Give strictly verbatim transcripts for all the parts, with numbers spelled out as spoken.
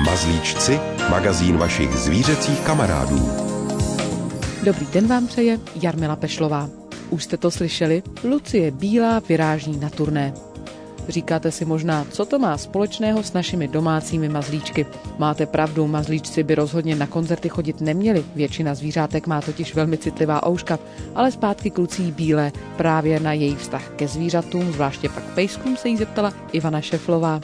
Mazlíčci, magazín vašich zvířecích kamarádů. Dobrý den vám přeje Jarmila Pešlová. Už jste to slyšeli? Lucie Bílá vyráží na turné. Říkáte si možná, co to má společného s našimi domácími mazlíčky. Máte pravdu, mazlíčci by rozhodně na koncerty chodit neměli. Většina zvířátek má totiž velmi citlivá ouška, ale zpátky k Lucii Bílé. Právě na její vztah ke zvířatům, zvláště pak pejskům, se jí zeptala Ivana Šeflová.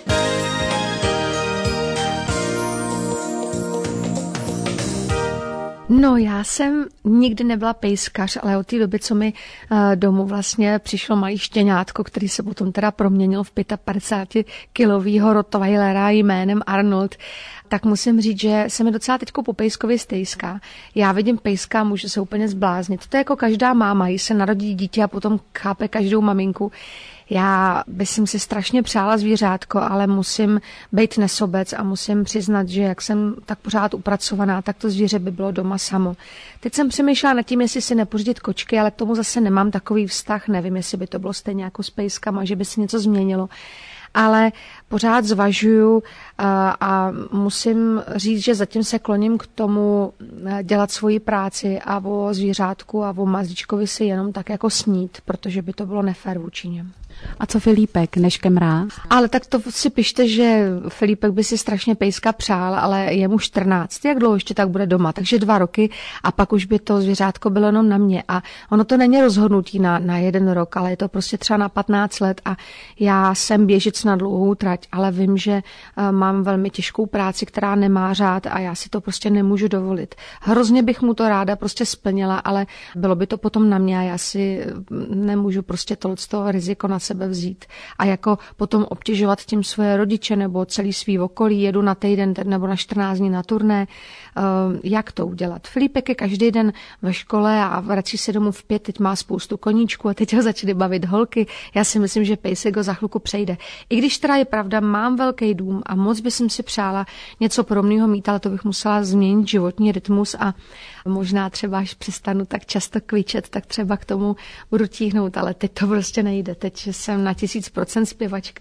No, já jsem nikdy nebyla pejskař, ale od té doby, co mi domů vlastně přišlo malý štěňátko, který se potom teda proměnil v pětapadesátkilovýho rottweilera jménem Arnold, tak musím říct, že se mi docela teďko po pejskovi stejská. Já vidím pejska, můžu se úplně zbláznit. To je jako každá máma, jí se narodí dítě a potom chápe každou maminku. Já bych si strašně přála zvířátko, ale musím být nesobec a musím přiznat, že jak jsem tak pořád upracovaná, tak to zvíře by bylo doma samo. Teď jsem přemýšlela nad tím, jestli si nepořídit kočky, ale k tomu zase nemám takový vztah. Nevím, jestli by to bylo stejně jako s pejskama, že by se něco změnilo. Ale pořád zvažuju a, a musím říct, že zatím se kloním k tomu dělat svoji práci a o zvířátku a o mazlíčkovi si jenom tak jako snít, protože by to bylo nefér vůči něm. A co Filipek, Nežke Mráz? Ale tak to si pište, že Filipek by si strašně pejska přál, ale je mu čtrnáct. Jak dlouho ještě tak bude doma? Takže dva roky a pak už by to zvířátko bylo jenom na mě. A ono to není rozhodnutí na, na jeden rok, ale je to prostě třeba na patnáct let a já jsem běžec na dlouhou trať, ale vím, že mám velmi těžkou práci, která nemá řád a já si to prostě nemůžu dovolit. Hrozně bych mu to ráda prostě splnila, ale bylo by to potom na mě a já si nemůžu prostě tohleto riziko na sebe vzít. A jako potom obtěžovat tím svoje rodiče nebo celý svý okolí, jedu na týden nebo na čtrnáct dní na turné. Jak to udělat? Filipek je každý den ve škole a vrací se domů v pět, teď má spoustu koníčků a teď ho začaly bavit holky. Já si myslím, že pejsek ho za chvilku přejde. I když teda je pravda, mám velký dům a moc bych si přála něco podobného mít, ale to bych musela změnit životní rytmus a možná třeba, až přestanu tak často kvičet, tak třeba k tomu budu tíhnout, ale teď to prostě nejde. Teď jsem na tisíc procent zpěvačka.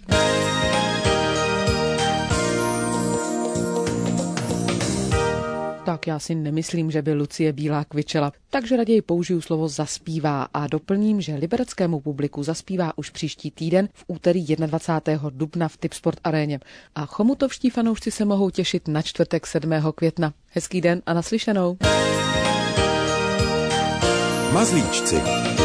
Tak já si nemyslím, že by Lucie Bílá kvičela, takže raději použiju slovo zaspívá a doplním, že libereckému publiku zaspívá už příští týden v úterý dvacátého prvního dubna v Tipsport aréně. A chomutovští fanoušci se mohou těšit na čtvrtek sedmého května. Hezký den a naslyšenou. Mazlíčci.